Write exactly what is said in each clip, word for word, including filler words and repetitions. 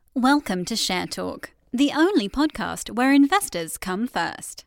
Welcome to Share Talk, the only podcast where investors come first.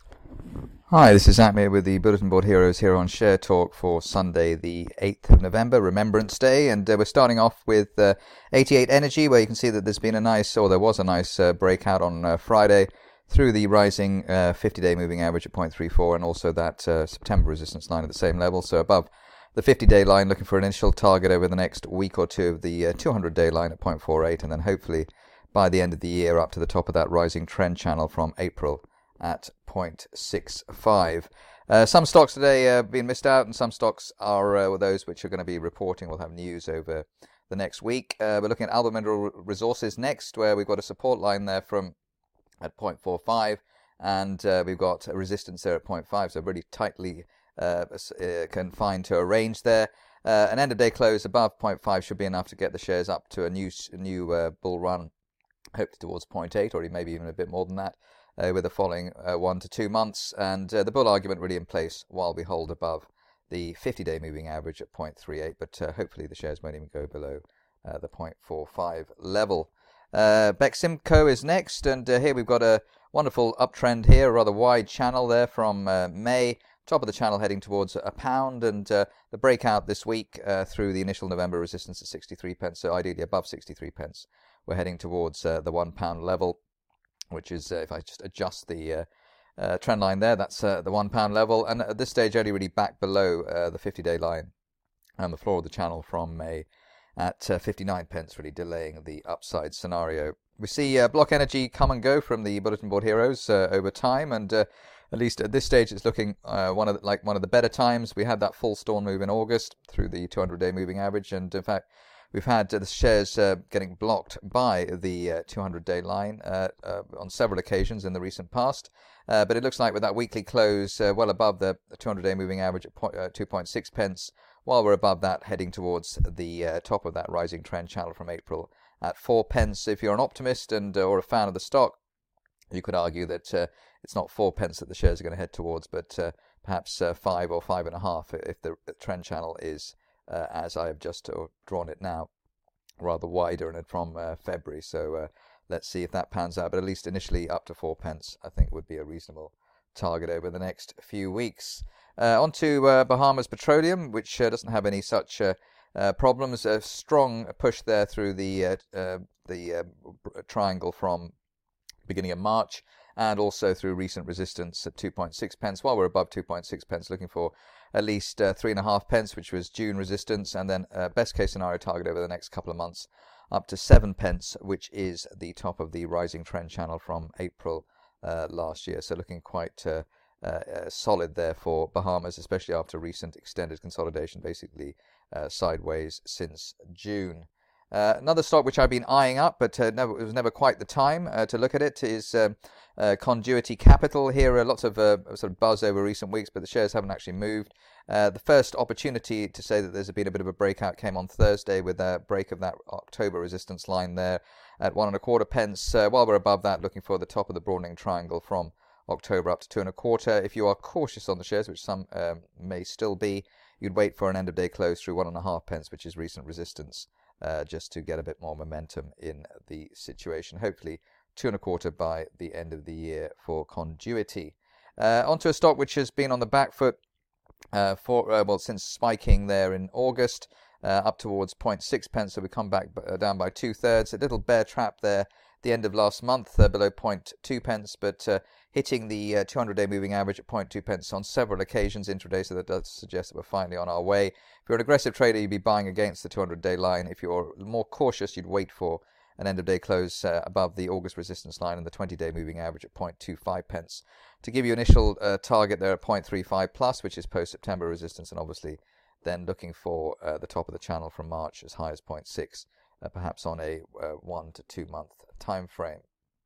Hi, this is Amir with the Bulletin Board Heroes here on Share Talk for Sunday the eighth of November, Remembrance Day, and uh, we're starting off with uh, eighty-eight Energy, where you can see that there's been a nice, or there was a nice uh, breakout on uh, Friday through the rising uh, fifty-day moving average at zero point three four, and also that uh, September resistance line at the same level, so above the fifty-day line, looking for an initial target over the next week or two of the uh, two hundred day line at zero point four eight, and then hopefully by the end of the year up to the top of that rising trend channel from April at zero point six five. Uh, some stocks today have uh, been missed out, and some stocks are uh, those which are going to be reporting. We'll have news over the next week. Uh, we're looking at Alba Mineral Resources next, where we've got a support line there from at zero point four five, and uh, we've got a resistance there at zero point five, so really tightly Uh, uh, confined to a range there. Uh, an end of day close above zero point five should be enough to get the shares up to a new new uh, bull run, hopefully towards zero point eight, or maybe even a bit more than that, uh, with the following uh, one to two months. And uh, the bull argument really in place while we hold above the fifty-day moving average at zero point three eight, but uh, hopefully the shares won't even go below uh, the zero point four five level. Uh, Beximco is next, and uh, here we've got a wonderful uptrend here, a rather wide channel there from uh, May. Top of the channel heading towards a pound, and uh, the breakout this week uh, through the initial November resistance at sixty-three pence, so ideally above sixty-three pence. We're heading towards uh, the one pound level, which is, uh, if I just adjust the uh, uh, trend line there, that's uh, the one pound level, and at this stage only really back below uh, the fifty-day line and the floor of the channel from May at uh, fifty-nine pence, really delaying the upside scenario. We see uh, Block Energy come and go from the Bulletin Board Heroes uh, over time, and uh, at least at this stage, it's looking uh, one of the, like one of the better times. We had that full storm move in August through the two hundred day moving average, and in fact, we've had uh, the shares uh, getting blocked by the uh, two hundred day line uh, uh, on several occasions in the recent past. Uh, but it looks like with that weekly close uh, well above the two hundred day moving average at point, uh, two point six pence, while we're above that, heading towards the uh, top of that rising trend channel from April at four pence. If you're an optimist and uh, or a fan of the stock, you could argue that uh, it's not four pence that the shares are going to head towards, but uh, perhaps uh, five or five and a half if the trend channel is, uh, as I have just uh, drawn it now, rather wider and from uh, February. So uh, let's see if that pans out. But at least initially up to four pence, I think would be a reasonable target over the next few weeks. Uh, on to uh, Bahamas Petroleum, which uh, doesn't have any such uh, uh, problems. A strong push there through the uh, uh, the uh, triangle from beginning of March, and also through recent resistance at two point six pence, while we're above two point six pence, looking for at least uh, three and a half pence, which was June resistance, and then uh, best case scenario target over the next couple of months up to seven pence, which is the top of the rising trend channel from April uh, last year. So looking quite uh, uh, uh, solid there for Bahamas, especially after recent extended consolidation, basically uh, sideways since June. Uh, another stock which I've been eyeing up, but uh, never, it was never quite the time uh, to look at it, is um, uh, Conduity Capital. Here are lots of uh, sort of buzz over recent weeks, but the shares haven't actually moved. Uh, the first opportunity to say that there's been a bit of a breakout came on Thursday with a break of that October resistance line there at one and a quarter pence. Uh, while we're above that, looking for the top of the broadening triangle from October up to two and a quarter. If you are cautious on the shares, which some um, may still be, you'd wait for an end of day close through one and a half pence, which is recent resistance. Uh, just to get a bit more momentum in the situation. Hopefully two and a quarter by the end of the year for Conduity. Uh, onto a stock which has been on the back foot uh, for uh, well since spiking there in August uh, up towards zero point six pence. So we come back uh, down by two thirds. A little bear trap there at the end of last month uh, below zero point two pence, but uh, hitting the uh, two hundred day moving average at zero point two pence on several occasions intraday, so that does suggest that we're finally on our way. If you're an aggressive trader, you'd be buying against the two hundred day line. If you're more cautious, you'd wait for an end of day close uh, above the August resistance line and the twenty day moving average at zero point two five pence. To give you initial uh, target there at zero point three five plus, which is post-September resistance, and obviously then looking for uh, the top of the channel from March as high as zero point six, uh, perhaps on a uh, one to two month time frame.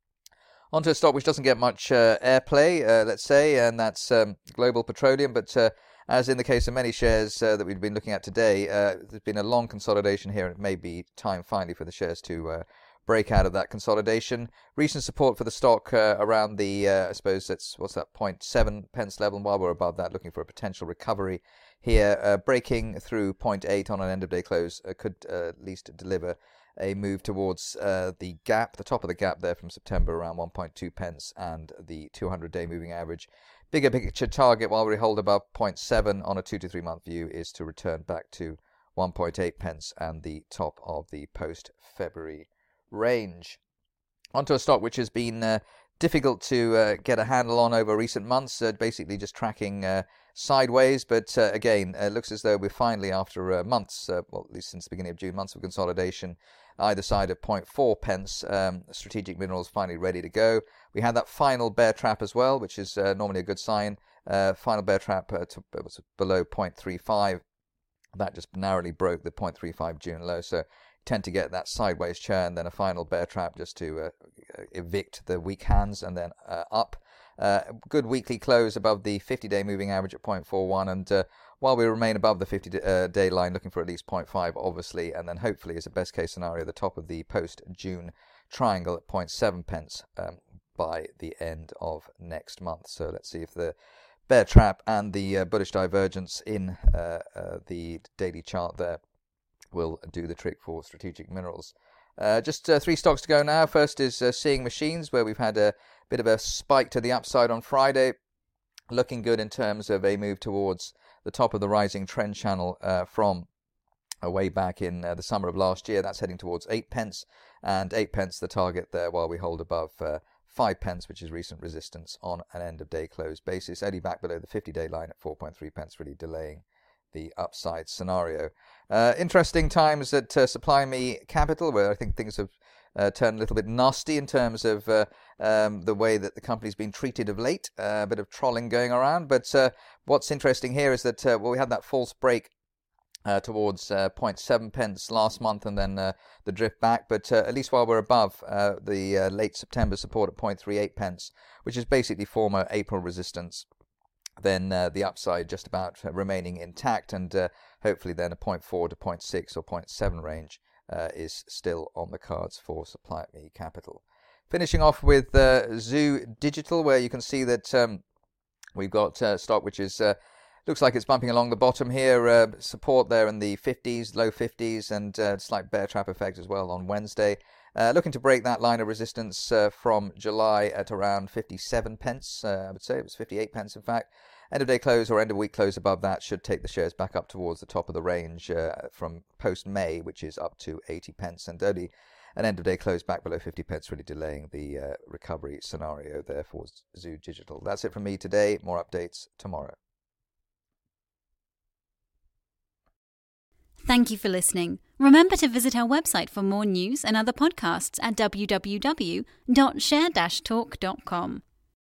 Onto a stock which doesn't get much uh, airplay, uh, let's say, and that's um, Global Petroleum, but uh, as in the case of many shares uh, that we've been looking at today, uh, there's been a long consolidation here. It may be time finally for the shares to uh, break out of that consolidation. Recent support for the stock uh, around the, uh, I suppose that's, what's that, zero point seven pence level, and while we're above that, looking for a potential recovery here. Uh, breaking through zero point eight on an end-of-day close uh, could uh, at least deliver a move towards uh, the gap, the top of the gap there from September, around one point two pence, and the two hundred day moving average. Bigger picture target, while we hold above zero point seven on a two to three month view, is to return back to one point eight pence and the top of the post-February range. Onto a stock which has been uh, difficult to uh, get a handle on over recent months, uh, basically just tracking uh, sideways, but uh, again, it uh, looks as though we're finally, after uh, months, uh, well, at least since the beginning of June, months of consolidation, either side of zero point four pence, um, Strategic Minerals finally ready to go. We had that final bear trap as well, which is uh, normally a good sign. Uh, final bear trap uh, to, uh, was below zero point three five. That just narrowly broke the zero point three five June low, so tend to get that sideways churn, then a final bear trap just to uh, evict the weak hands, and then uh, up. Uh, good weekly close above the fifty day moving average at zero point four one, and uh, while we remain above the fifty day line, looking for at least zero point five, obviously, and then hopefully, as a best case scenario, the top of the post-June triangle at zero point seven pence um, by the end of next month. So let's see if the bear trap and the uh, bullish divergence in uh, uh, the daily chart there will do the trick for Strategic Minerals. Uh, just uh, three stocks to go now. First is uh, Seeing Machines, where we've had a bit of a spike to the upside on Friday. Looking good in terms of a move towards the top of the rising trend channel uh, from uh, way back in uh, the summer of last year. That's heading towards eight pence, and eight pence the target there, while we hold above uh, five pence, which is recent resistance on an end of day close basis. Only back below the fifty day line at four point three pence, really delaying the upside scenario. Uh, interesting times at uh, Supply Me Capital, where I think things have uh, turned a little bit nasty in terms of uh, um, the way that the company's been treated of late. Uh, a bit of trolling going around. But uh, what's interesting here is that uh, well, we had that false break uh, towards uh, zero point seven pence last month, and then uh, the drift back. But uh, at least while we're above uh, the uh, late September support at zero point three eight pence, which is basically former April resistance, then uh, the upside just about uh, remaining intact, and uh, hopefully then a zero point four to zero point six or zero point seven range uh, is still on the cards for Supply Me Capital. Finishing off with uh, Zoo Digital, where you can see that um, we've got uh, stock which is uh, looks like it's bumping along the bottom here. Uh, support there in the fifties, low fifties, and uh, slight bear trap effect as well on Wednesday. Uh, looking to break that line of resistance uh, from July at around fifty-seven pence. Uh, I would say it was fifty-eight pence, in fact. End of day close or end of week close above that should take the shares back up towards the top of the range uh, from post-May, which is up to eighty pence. And only an end of day close back below fifty pence, really delaying the uh, recovery scenario there for Zoo Digital. That's it from me today. More updates tomorrow. Thank you for listening. Remember to visit our website for more news and other podcasts at w w w dot share dash talk dot com.